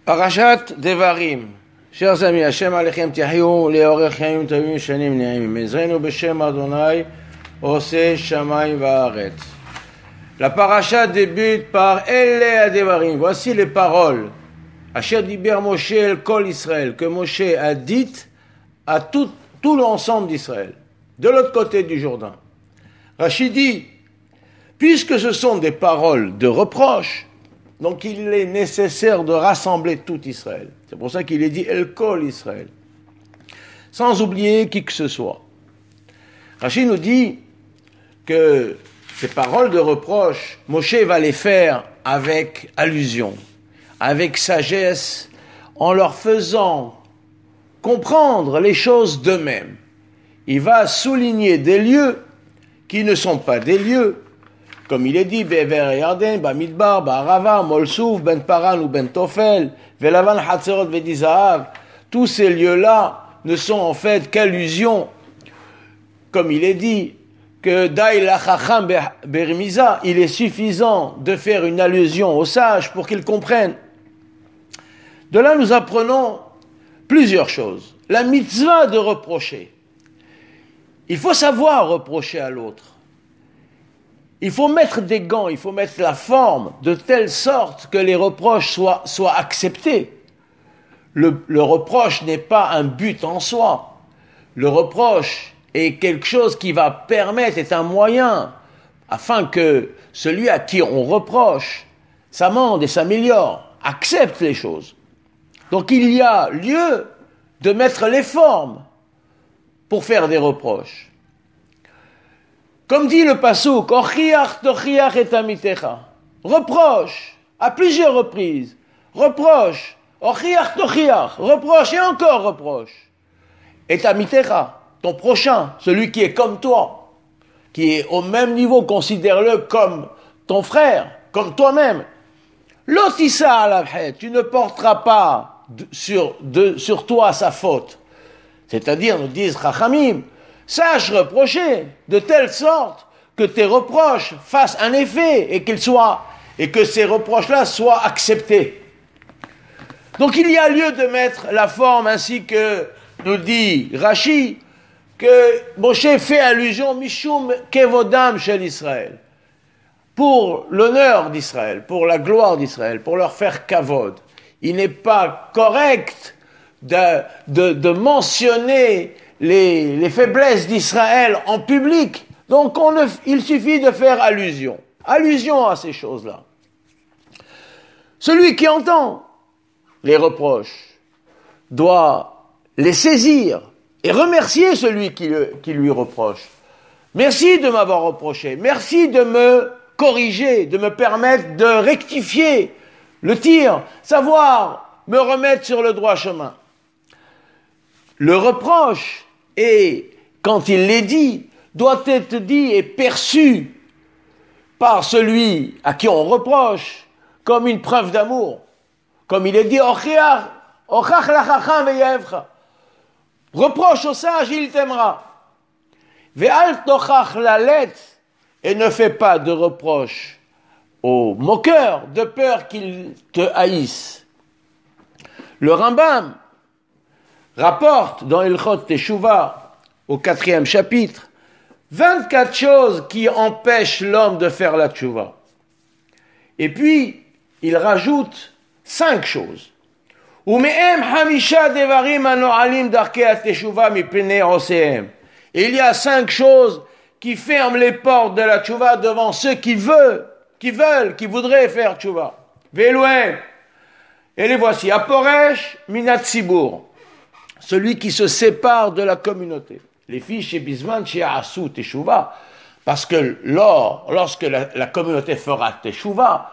Parashat Devarim. Chers amis, Hashem Alechem Tiahiou, Leorech Chaim Tovim Shanim Ne'im. Ezrenu Beshem Adonai, Ose Shamayim Va'aretz. La parasha débute par Elle Devarim. Voici les paroles. Asher Diber Moshe El Kol Israël, que Moshe a dites à tout l'ensemble d'Israël, de l'autre côté du Jourdain. Rashi dit, puisque ce sont des paroles de reproche, donc il est nécessaire de rassembler tout Israël. C'est pour ça qu'il est dit El Kol Israël. Sans oublier qui que ce soit. Rashi nous dit que ces paroles de reproche, Moshe va les faire avec allusion, avec sagesse, en leur faisant comprendre les choses d'eux-mêmes. Il va souligner des lieux qui ne sont pas des lieux, comme il est dit, Be'ever Yarden, Bamidbar, Ba'arava, Molsouf, Ben Paran ou Ben Tofel, Velavan Hatzerot Vedizahav, tous ces lieux-là ne sont en fait qu'allusions, comme il est dit, que Daï la Chacham Bermiza, il est suffisant de faire une allusion aux sages pour qu'ils comprennent. De là, nous apprenons plusieurs choses. La mitzvah de reprocher. Il faut savoir reprocher à l'autre. Il faut mettre des gants, il faut mettre la forme de telle sorte que les reproches soient acceptés. Le reproche n'est pas un but en soi. Le reproche est quelque chose qui va permettre, est un moyen, afin que celui à qui on reproche s'amende et s'améliore, accepte les choses. Donc il y a lieu de mettre les formes pour faire des reproches. Comme dit le passouk, Ochiach tochiach et amitecha. Reproche, à plusieurs reprises. Reproche, Ochiach tochiach. Reproche et encore reproche. Et amitecha, ton prochain, celui qui est comme toi, qui est au même niveau, considère-le comme ton frère, comme toi-même. L'otissa alavhet, tu ne porteras pas sur toi sa faute. C'est-à-dire, nous disent Chachamim, sache reprocher de telle sorte que tes reproches fassent un effet et que ces reproches-là soient acceptés. Donc il y a lieu de mettre la forme ainsi que nous dit Rashi, que Moshe fait allusion Mishum Kevodam shel Israël, pour l'honneur d'Israël, pour la gloire d'Israël, pour leur faire kavod. Il n'est pas correct de mentionner les faiblesses d'Israël en public. Donc il suffit de faire allusion à ces choses-là. Celui qui entend les reproches doit les saisir et remercier celui qui lui reproche. Merci de m'avoir reproché, merci de me corriger, de me permettre de rectifier le tir, savoir me remettre sur le droit chemin. Le reproche, et quand il l'est dit, doit être dit et perçu par celui à qui on reproche comme une preuve d'amour. Comme il est dit, Ochach lachacham veyevcha. Reproche au sage, il t'aimera. Ve'al tochach lalet, et ne fais pas de reproche au moqueur, de peur qu'il te haïsse. Le Rambam rapporte dans Ilchot Teshuvah, au 4e chapitre, 24 choses qui empêchent l'homme de faire la teshuvah. Et puis, il rajoute 5 choses. Ume'em hamisha devarim ano'alim darkei ha-teshuvah mipnei osehem. Et il y a 5 choses qui ferment les portes de la teshuvah devant ceux qui voudraient faire teshuvah. Ve'eluhem. Et les voici. Aporesh minat tzibur. Celui qui se sépare de la communauté. Les filles chez Bisman, chez Asu Teshuvah, parce que lorsque la communauté fera Teshuvah,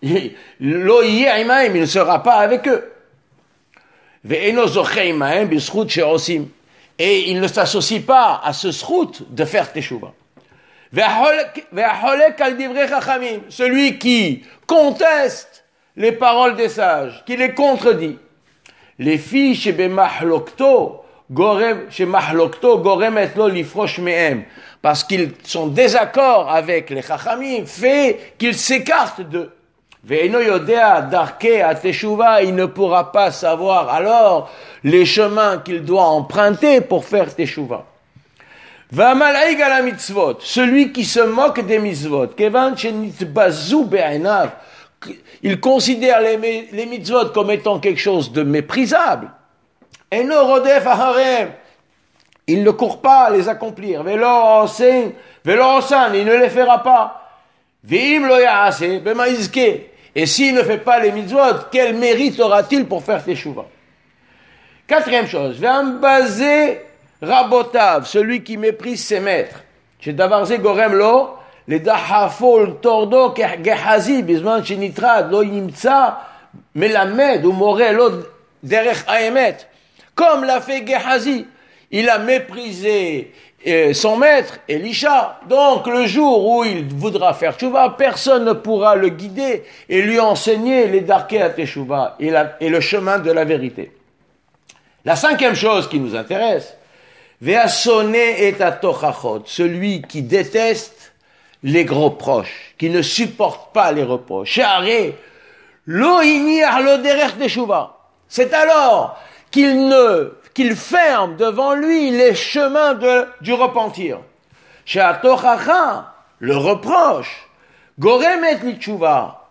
lo yeh imaim, il ne sera pas avec eux. Ve'eno zoche imaim b'zchut she'osim. Et il ne s'associe pas à ce zchut de faire Teshuvah. Ve'acholek al divrei chachamim. Celui qui conteste les paroles des sages, qui les contredit. Les filles chez Mahlokto goremet lo lifrosh mehem, parce qu'ils sont désaccord avec les chachamim, fait qu'ils s'écartent d'eux. Ve'eno yodea darke ateshuva, il ne pourra pas savoir alors les chemins qu'il doit emprunter pour faire teshuva. Va'amal'aig ala mitzvot, celui qui se moque des mitzvot, kevan shenitbazu be'enav, il considère les mitzvot comme étant quelque chose de méprisable. Eno rodef aharem, il ne court pas à les accomplir. Velo osan, il ne les fera pas. Ve'im lo ya'ase bema yizke. Et s'il ne fait pas les mitzvot, quel mérite aura-t-il pour faire teshuva? Quatrième chose, ve'ambazé rabotav, celui qui méprise ses maîtres. Chez davarze gorem lo, les dahafol tordo gehazi, bisman shenitrad lo yimtsa melamed ou moré lo derech haemet. Comme l'a fait Gehazi, il a méprisé son maître, Elisha. Donc, le jour où il voudra faire teshuva, personne ne pourra le guider et lui enseigner les darkei à teshuva et le chemin de la vérité. La cinquième chose qui nous intéresse, ve'asone et atochachot, celui qui déteste les reproches, qui ne supporte pas les reproches. She'areh lo iniach lo derech teshuva. C'est alors qu'il ferme devant lui les chemins du repentir. She'atochacha, le reproche, goremet li tshuva,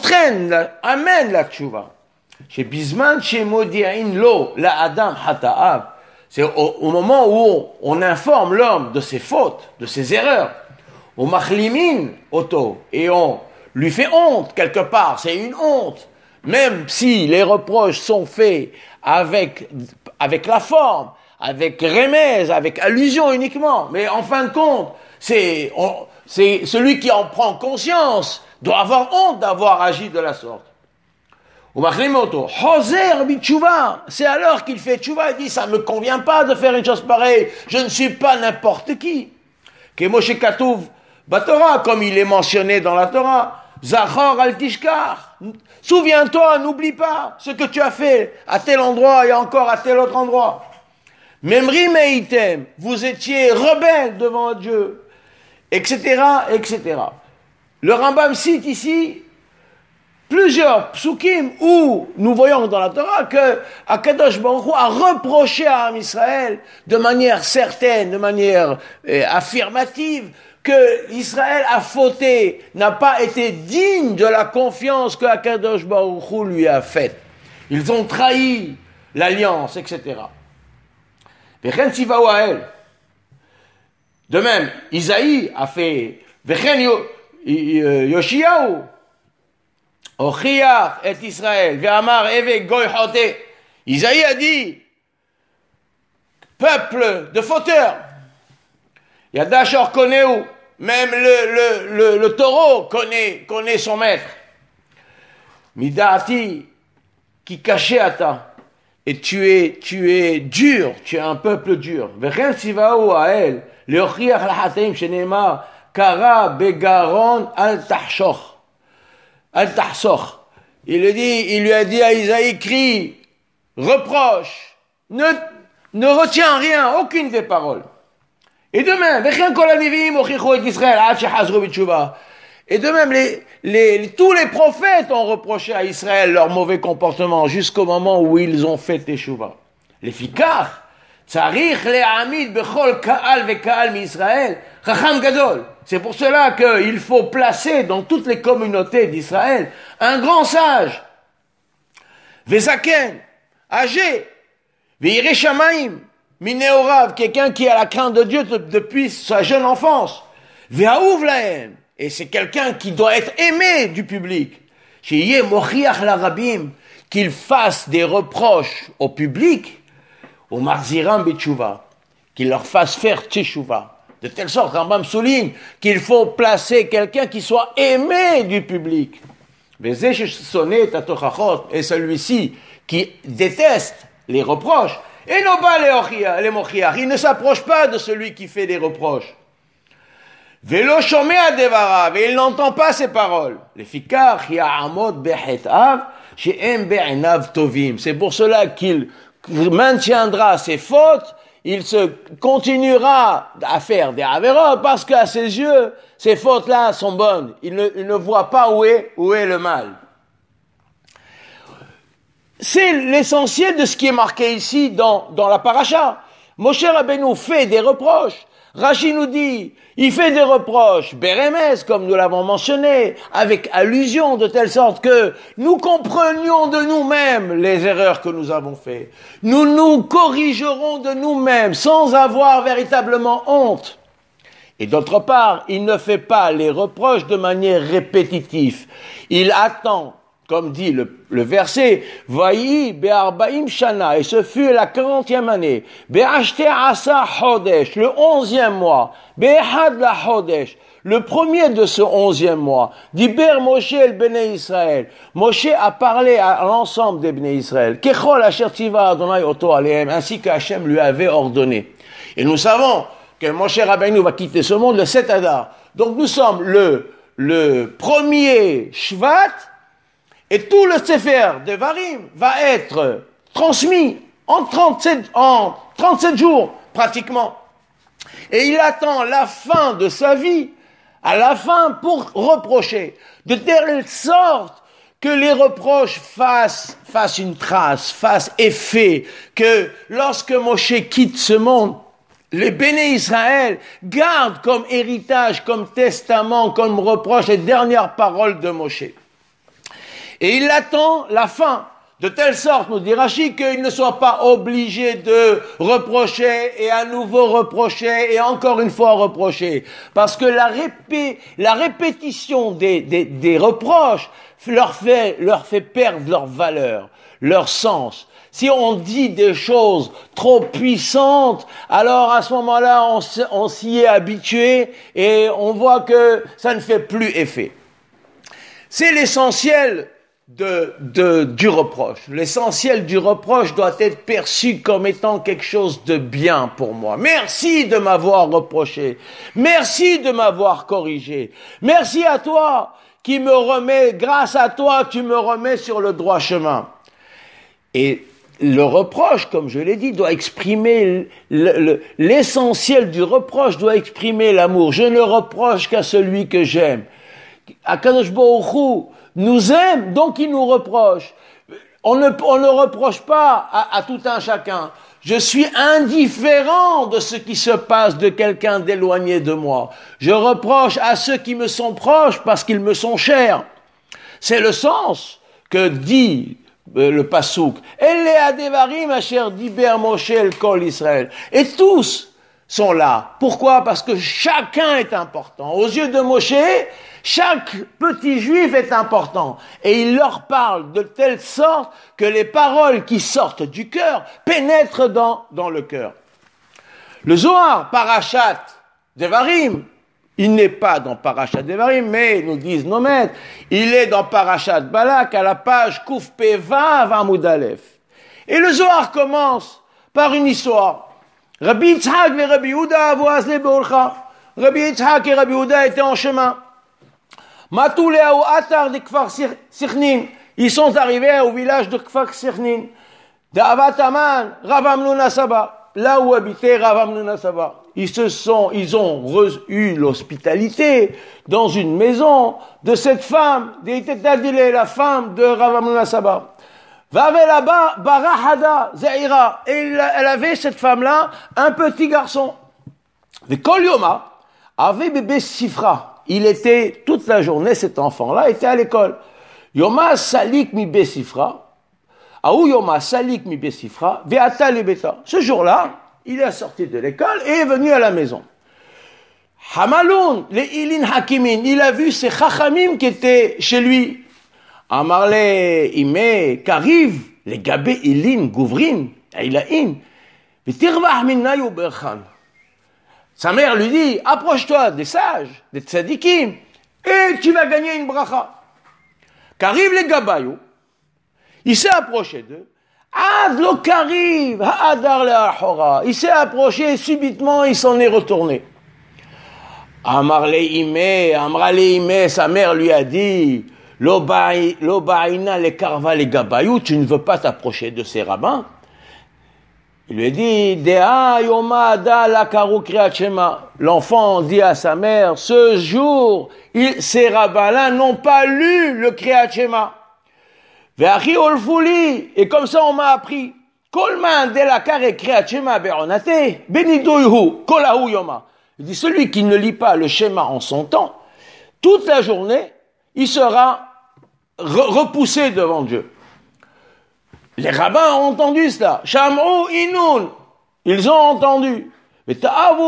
amène la tshuva. Chez Bisman, chez Modi'in lo, la Adam hata'av, c'est au moment où on informe l'homme de ses fautes, de ses erreurs, au machlimin auto, et on lui fait honte quelque part, c'est une honte, même si les reproches sont faits avec la forme, avec remèze, avec allusion uniquement, mais en fin de compte, c'est celui qui en prend conscience doit avoir honte d'avoir agi de la sorte. C'est alors qu'il fait tchouva, il dit, ça me convient pas de faire une chose pareille, je ne suis pas n'importe qui. Moshe Katuv Batorah, comme il est mentionné dans la Torah, Zachor al tishkar, souviens-toi, n'oublie pas ce que tu as fait à tel endroit et encore à tel autre endroit. Memri meitem, vous étiez rebelles devant Dieu, etc., etc. Le Rambam cite ici plusieurs psukim où nous voyons dans la Torah que Akadosh Baruch Hu a reproché à Am Israël de manière certaine, de manière affirmative, que Israël a fauté, n'a pas été digne de la confiance que Akadosh Baruch Hu lui a faite. Ils ont trahi l'alliance, etc. Vechen tzivau ha'el. De même, Isaïe a fait Vechen Yoshiyahu Ochiach et Israël, ve'amar eve goy chote. Isaïe a dit, peuple de fauteurs. Yadashor koneu, même le taureau connaît son maître. Midati, qui cachait ata. Et tu es dur, tu es un peuple dur. Vechen tzivau ha'el, leochiach lahateim shenemar, kara begaron al tahshoch. Al-Tahsoch. Il lui a dit à Isaïe, crie, reproche, ne retiens rien, aucune des paroles. Et de même, et de même, tous les prophètes ont reproché à Israël leur mauvais comportement jusqu'au moment où ils ont fait teshuva. Les fikar, tzarich le'amid bechol ka'al ve'ka'al mi-Israël, chacham gadol. C'est pour cela qu'il faut placer dans toutes les communautés d'Israël un grand sage, Vezaken, âgé, Ve'irei shamayim, mineorav, quelqu'un qui a la crainte de Dieu depuis sa jeune enfance, Ve'ahuv lahem, et c'est quelqu'un qui doit être aimé du public, Sheyeh mochiach larabim, qu'il fasse des reproches au public, au marziram betchouva, qu'il leur fasse faire teshuva. De telle sorte, Rambam souligne qu'il faut placer quelqu'un qui soit aimé du public. Et celui-ci qui déteste les reproches, et non pas les mochiach, il ne s'approche pas de celui qui fait des reproches. Velo shomea devarav, et il n'entend pas ses paroles. Les fikar ya'amod behetav, she'em be'enav tovim. C'est pour cela qu'il maintiendra ses fautes. Il se continuera à faire des avérotes parce qu'à ses yeux, ces fautes-là sont bonnes. Il ne voit pas où est le mal. c'est l'essentiel de ce qui est marqué ici dans la paracha. Moshe Rabbeinu fait des reproches. Rashi nous dit, il fait des reproches, Bérémès, comme nous l'avons mentionné, avec allusion, de telle sorte que nous comprenions de nous-mêmes les erreurs que nous avons faites. Nous nous corrigerons de nous-mêmes sans avoir véritablement honte. Et d'autre part, il ne fait pas les reproches de manière répétitive. Il attend, comme dit le verset, Vayi be'arbaim shana, et ce fut la 40e année, be'ashte asa chodesh, le 11e mois, be'ehad la chodesh, le premier de ce 11e mois, d'Iber Moshe el Bnei Israël. Moshe a parlé à l'ensemble des Bnei Israël, Kechol asher tiva Adonai oto alehem, ainsi que Hachem lui avait ordonné. Et nous savons que Moshe Rabbeinu va quitter ce monde le 7 Adar. Donc nous sommes le premier Shvat, et tout le Sefer Devarim va être transmis en 37 jours, pratiquement. Et il attend la fin de sa vie, à la fin, pour reprocher. De telle sorte que les reproches fassent une trace, fassent effet, que lorsque Moshe quitte ce monde, les Béné Israël gardent comme héritage, comme testament, comme reproche les dernières paroles de Moshe. Et il attend la fin, de telle sorte, nous dit Rashi, qu'il ne soit pas obligé de reprocher et à nouveau reprocher et encore une fois reprocher. Parce que la répétition des reproches leur fait perdre leur valeur, leur sens. Si on dit des choses trop puissantes, alors à ce moment-là, on s'y est habitué et on voit que ça ne fait plus effet. C'est l'essentiel du reproche. L'essentiel du reproche doit être perçu comme étant quelque chose de bien pour moi. Merci de m'avoir reproché. Merci de m'avoir corrigé. Merci à toi qui me remets, grâce à toi, tu me remets sur le droit chemin. Et le reproche, comme je l'ai dit, doit exprimer l'essentiel du reproche doit exprimer l'amour. Je ne reproche qu'à celui que j'aime. Akadosh Baruch Hu nous aime, donc il nous reproche. On ne reproche pas à tout un chacun. Je suis indifférent de ce qui se passe de quelqu'un d'éloigné de moi. Je reproche à ceux qui me sont proches parce qu'ils me sont chers. C'est le sens que dit le Passouk. Elle adevarim asher diber Moshe el kol Israël. Et tous sont là. Pourquoi? Parce que chacun est important. Aux yeux de Moshe, chaque petit juif est important. Et il leur parle de telle sorte que les paroles qui sortent du cœur pénètrent dans le cœur. Le Zohar, Parashat Devarim, il n'est pas dans Parashat Devarim, mais nous disent nos maîtres, il est dans Parashat Balak à la page Kouf Pe Vav Amud Aleph. Et le Zohar commence par une histoire. Rabbi Yitzhak et Rabbi Yehuda avo azle beolcha. Rabbi Yitzhak et Rabbi Yehuda étaient en chemin. Matou le'aou atar de Kfar Sichnin. Ils sont arrivés au village de Kfar Sichnin. De Avat Aman, Rav Amnun Saba. Là où habitait Rav Amnun Saba. Ils ont eu l'hospitalité dans une maison de cette femme, la femme de Rav Amnun Saba. Vave là-bas, Barahada, Zaira. Et elle avait, cette femme-là, un petit garçon. Mais Kol Yoma avait bébé Sifra. Il était, toute la journée, cet enfant-là était à l'école. Yoma Salik mi Besifra. Aou Yoma Salik mi Besifra. Veata lebeta. Ce jour-là, il est sorti de l'école et est venu à la maison. Hamaloun, les Ilin Hakimin. Il a vu ces Chachamim qui étaient chez lui. Amarle ime kariv le gabe ilin gouvrin ilain vitirvah minna yuberchan. Sa mère lui dit, approche-toi des sages, des tzadikim, et tu vas gagner une bracha. Kariv le gabayou, il s'est approché d'eux. Ad lo kariv ha'adar le ahora. Il s'est approché et subitement il s'en est retourné. Amarle ime, sa mère lui a dit, Lobaïna le karva le gabayou, tu ne veux pas t'approcher de ces rabbins. Il lui dit, Dea yoma ada la karu kriyat shema. L'enfant dit à sa mère, ce jour, ces rabbins-là n'ont pas lu le kriyat shema. Ve'achi olfuli, et comme ça on m'a appris. Kol man de la kare kriat shema be'onate, benidoyhu, kolahu yoma. Il dit, celui qui ne lit pas le schéma en son temps, toute la journée, il sera repoussé devant Dieu. Les rabbins ont entendu cela. Sham'u inun, ils ont entendu. Ils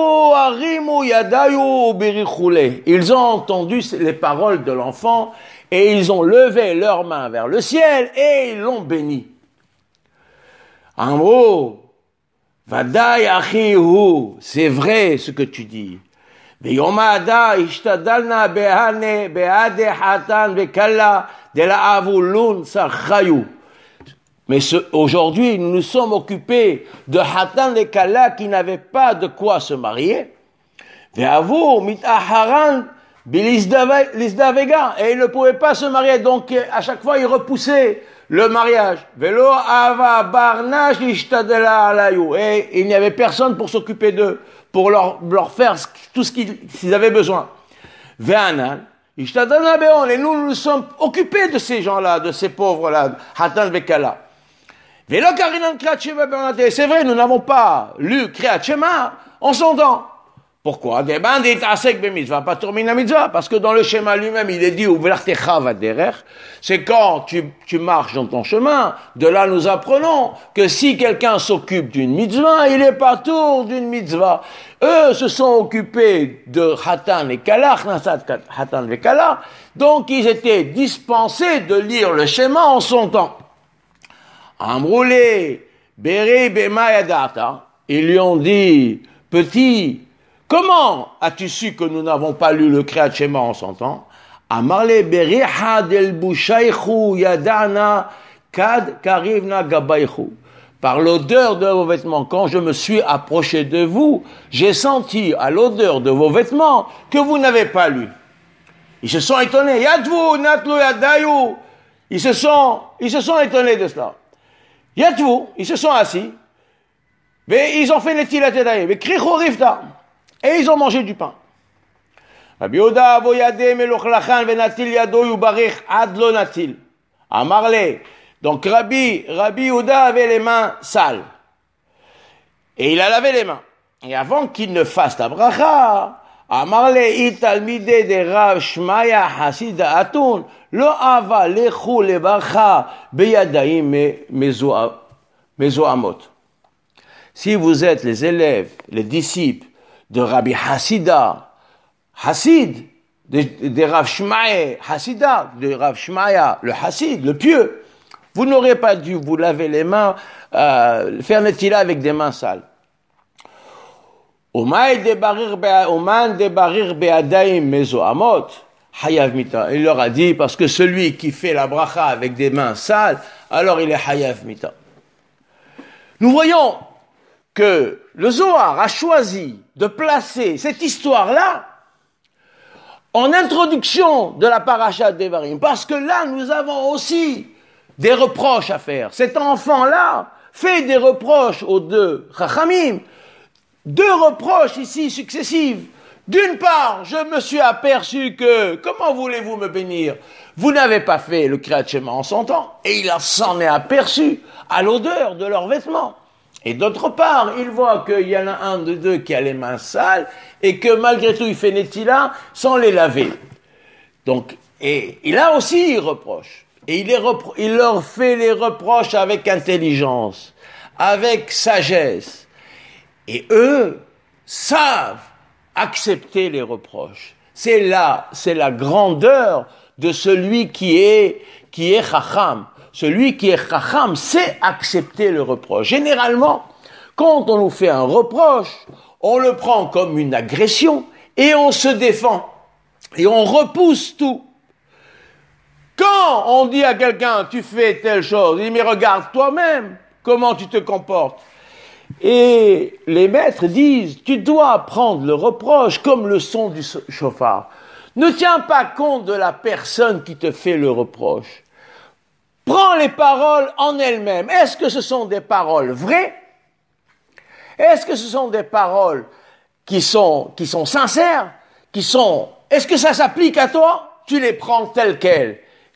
ont entendu les paroles de l'enfant et ils ont levé leurs mains vers le ciel et ils l'ont béni. Amro, Vadaï achihu, c'est vrai ce que tu dis. Veyomada ishtadalna behane beade hatan bekalla de la avulun sarchayu. Mais aujourd'hui, nous nous sommes occupés de hatan et kalla qui n'avaient pas de quoi se marier. Ve'avur mitaharan bilisdavega, et ils ne pouvaient pas se marier, donc à chaque fois ils repoussaient le mariage. Velo ava barnash ishtadela alayu, et il n'y avait personne pour s'occuper d'eux, pour leur faire tout ce qu'ils avaient besoin. Ve'anan ishtadana beon, et nous sommes occupés de ces gens-là, de ces pauvres-là, hatan vekala. C'est vrai, nous n'avons pas lu Kriyat Shema en son temps. Pourquoi? Parce que dans le schéma lui-même, il est dit, c'est quand tu marches dans ton chemin. De là, nous apprenons que si quelqu'un s'occupe d'une mitzvah, il est partout d'une mitzvah. Eux se sont occupés de Hatan et Kala, Hatan et Kala, donc ils étaient dispensés de lire le schéma en son temps. Amroulé, Beri Bema Yadata, ils lui ont dit, petit, comment as-tu su que nous n'avons pas lu le Kriyat Shema en son temps? Amarle Beri Hadel Bushaychu Yadana Kad Karivna Gabaychu. Par l'odeur de vos vêtements, quand je me suis approché de vous, j'ai senti à l'odeur de vos vêtements que vous n'avez pas lu. Ils se sont étonnés. Yadvu Natlu Yadayu. Ils se sont étonnés de cela. Yatvu, ils se sont assis, mais ils ont fait netilat yadayim, mais krichu rifta, et ils ont mangé du pain. Rabbi Yehuda avoyade melochlachan venatil yado yubarich ad lo natil. Amarle. Donc Rabbi Yehuda avait les mains sales, et il a lavé les mains. Et avant qu'il ne fasse la bracha, Amarle italmide de Rav Shmaya Hasida Atun. Lo ava lechu levarcha beyadaim mezoamot. Si vous êtes les élèves, les disciples de Rabbi Hasida, Hasid, de Rav Shmaya, Hasida, de Rav Shmaya, le Hasid, le pieux, vous n'aurez pas dû vous laver les mains, faire netila avec des mains sales. Oman debarir beadaim mezoamot. Hayav mita. Il leur a dit, parce que celui qui fait la bracha avec des mains sales, alors il est hayav mita. Nous voyons que le Zohar a choisi de placer cette histoire-là en introduction de la paracha Devarim, parce que là, nous avons aussi des reproches à faire. Cet enfant-là fait des reproches aux deux Chachamim, deux reproches ici successives. D'une part, je me suis aperçu que, comment voulez-vous me bénir? Vous n'avez pas fait le Kriyat Shema en son temps, et il s'en est aperçu à l'odeur de leurs vêtements. Et d'autre part, il voit qu'il y en a un de deux qui a les mains sales, et que malgré tout, il fait netila sans les laver. Donc, et là aussi, il reproche. Et il leur fait les reproches avec intelligence, avec sagesse. Et eux savent accepter les reproches. C'est la grandeur de celui qui est chacham. Celui qui est chacham sait accepter le reproche. Généralement, quand on nous fait un reproche, on le prend comme une agression et on se défend. Et on repousse tout. Quand on dit à quelqu'un, tu fais telle chose, il dit, mais regarde toi-même comment tu te comportes. Et les maîtres disent, tu dois prendre le reproche comme le son du chauffard. Ne tiens pas compte de la personne qui te fait le reproche. Prends les paroles en elles-mêmes. Est-ce que ce sont des paroles vraies? Est-ce que ce sont des paroles qui sont sincères? Est-ce que ça s'applique à toi? Tu les prends telles quelles.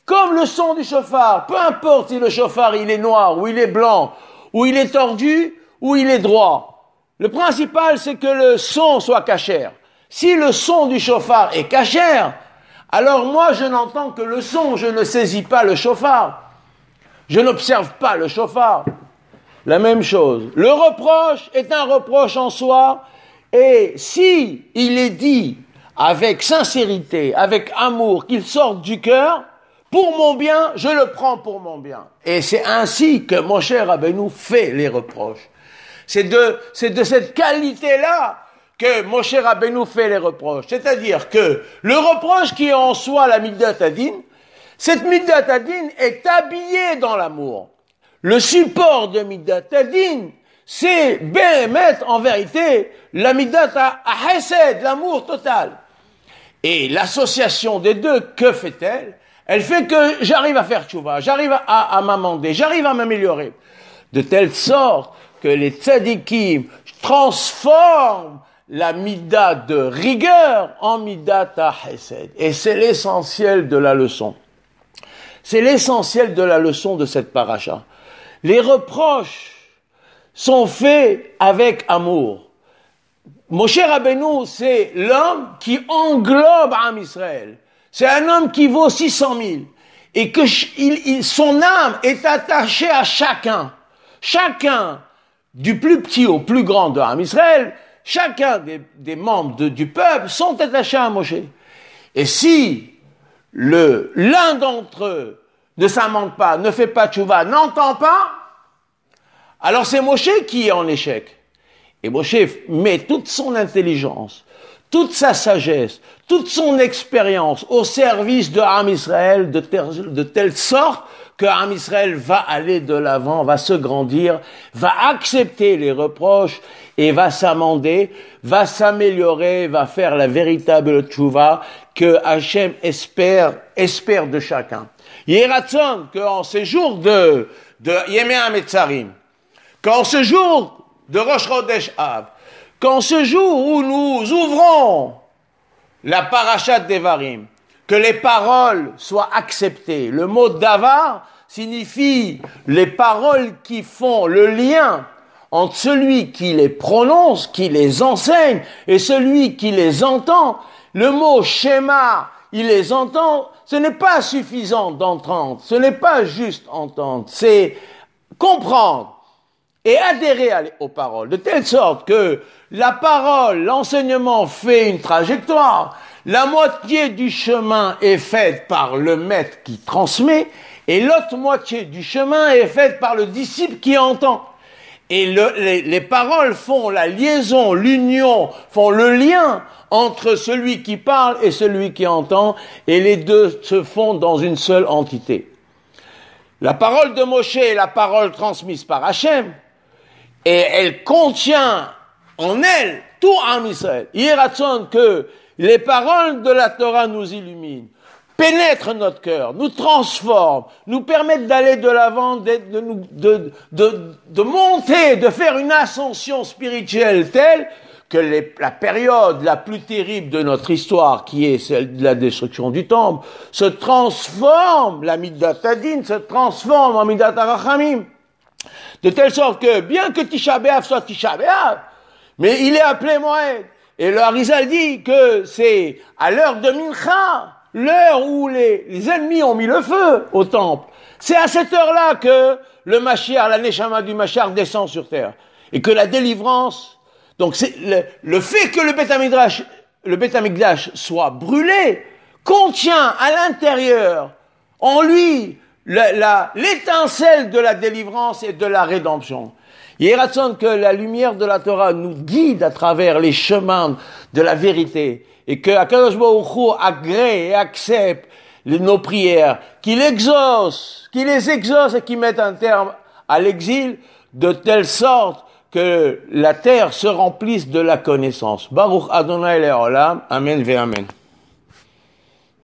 comme le son du chauffard, peu importe si le chauffard il est noir, ou il est blanc, ou il est tordu, ou il est droit. Le principal, c'est que le son soit cachère. Si le son du chauffard est cachère, alors moi je n'entends que le son, je ne saisis pas le chauffard. Je n'observe pas le chauffard. La même chose. Le reproche est un reproche en soi, et si il est dit avec sincérité, avec amour, qu'il sorte du cœur, pour mon bien, je le prends pour mon bien. Et c'est ainsi que Moshe Rabbeinu fait les reproches. C'est de cette qualité-là que Moshe Rabbeinu fait les reproches. C'est-à-dire que le reproche qui est en soi la Midat Hadin, cette Midat Hadin est habillée dans l'amour. Le support de Midat Hadin, c'est Béhémet, en vérité, la Midat HaSed, l'amour total. Et l'association des deux, que fait-elle? Elle fait que j'arrive à faire tchouva, j'arrive à m'amender, j'arrive à m'améliorer. De telle sorte que les tzadikim transforment la Midat de rigueur en Midat HaSed. Et c'est l'essentiel de la leçon. C'est l'essentiel de la leçon de cette paracha. Les reproches sont faits avec amour. Moshe Rabbeinu, c'est l'homme qui englobe Am Israël. C'est un homme qui vaut 600 000. Et que son âme est attachée à chacun. Chacun, du plus petit au plus grand de Am Israël, chacun des membres du peuple sont attachés à Moshe. Et si l'un d'entre eux ne s'amende pas, ne fait pas tchouva, n'entend pas, alors c'est Moshe qui est en échec. Et Moshe met toute son intelligence, toute sa sagesse, toute son expérience au service de Am Israël de telle sorte que Am Israël va aller de l'avant, va se grandir, va accepter les reproches et va s'amender, va s'améliorer, va faire la véritable tchouva que Hachem espère de chacun. Yeratzon, qu'en ces jours de Yemei HaMetzarim, qu'en ce jour de Rosh Chodesh Av, qu'en ce jour où nous ouvrons la parashat Devarim, que les paroles soient acceptées. Le mot davar signifie les paroles qui font le lien entre celui qui les prononce, qui les enseigne, et celui qui les entend. Le mot schéma, il les entend, ce n'est pas suffisant d'entendre, ce n'est pas juste entendre, c'est comprendre et adhérer aux paroles, de telle sorte que la parole, l'enseignement fait une trajectoire, la moitié du chemin est faite par le maître qui transmet, et l'autre moitié du chemin est faite par le disciple qui entend. Et les paroles font la liaison, l'union, font le lien entre celui qui parle et celui qui entend, et les deux se font dans une seule entité. La parole de Moshe est la parole transmise par Hachem, et elle contient en elle tout Am Israël. Yeratzon, que les paroles de la Torah nous illuminent, pénètrent notre cœur, nous transforment, nous permettent d'aller de l'avant, de monter, de faire une ascension spirituelle telle que la période la plus terrible de notre histoire, qui est celle de la destruction du temple, se transforme, la Midat Hadin se transforme en Midat HaRachamim. De telle sorte que, bien que Tisha B'Av soit Tisha B'Av, mais il est appelé Moed. Et le Harizal dit que c'est à l'heure de Mincha, l'heure où les ennemis ont mis le feu au temple. C'est à cette heure-là que le Mashiach, la Neshama du Mashiach descend sur terre. Et que la délivrance, donc c'est le fait que le Beth Amikdash soit brûlé, contient à l'intérieur, en lui, l'étincelle de la délivrance et de la rédemption. Yeratzon, que la lumière de la Torah nous guide à travers les chemins de la vérité, et que Akadosh Baruch Hu agrée et accepte nos prières, qu'il les exauce et qu'il mette un terme à l'exil, de telle sorte que la terre se remplisse de la connaissance. Baruch Adonai Le'olam, Amen ve Amen.